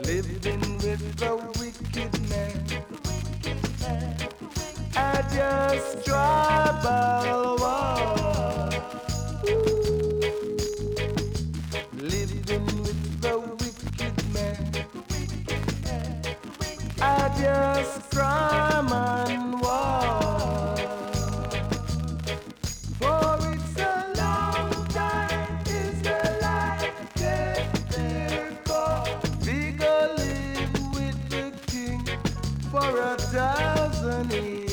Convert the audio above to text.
living with the wicked man. I just trouble war. Living with the wicked man. I just crime and war. For it's a long time Israelite get their call. We go live with the king for 1,000 years.